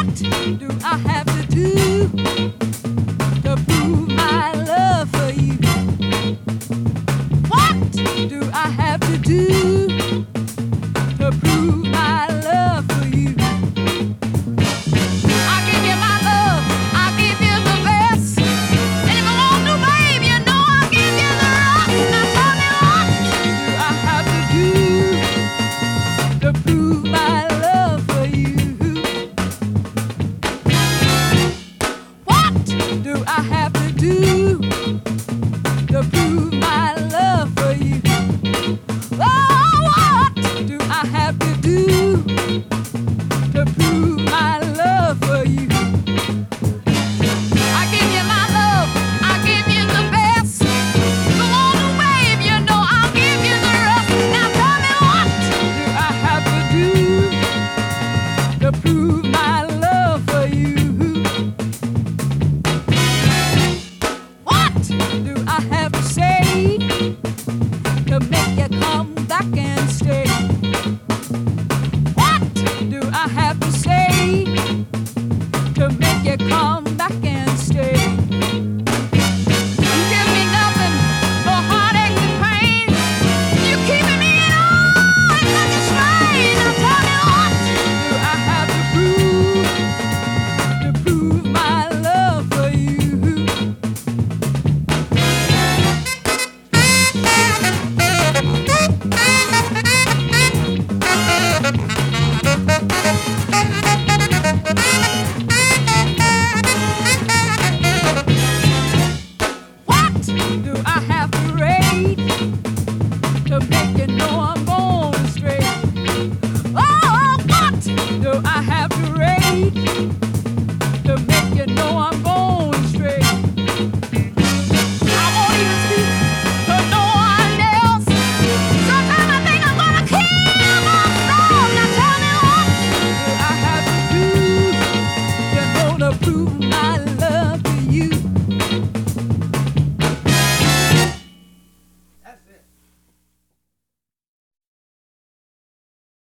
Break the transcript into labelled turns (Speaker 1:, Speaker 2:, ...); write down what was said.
Speaker 1: do I have to do to prove my love for you? What do I have to do to prove my love for you? I'll give you my love, I'll give you the best. And if I want to, babe, you know I'll give you the rest. Now tell me what do I have to do to prove my love for you? What do I have to do to prove my love for you? Oh, what do I have to do to prove my love for you? I give you my love, I give you the best. Come on, babe, you know I'll give you the rest. Now tell me what do I have to do to prove my love for you? What do I have to say to make you come back and stay? What do I have to say to make you come back and stay? You give me nothing but heartache and pain. You keeping me in all such a strain. Now tell me what do I have to prove my love for you? What do I have to rate to make you know I'm going straight? Oh, what do I have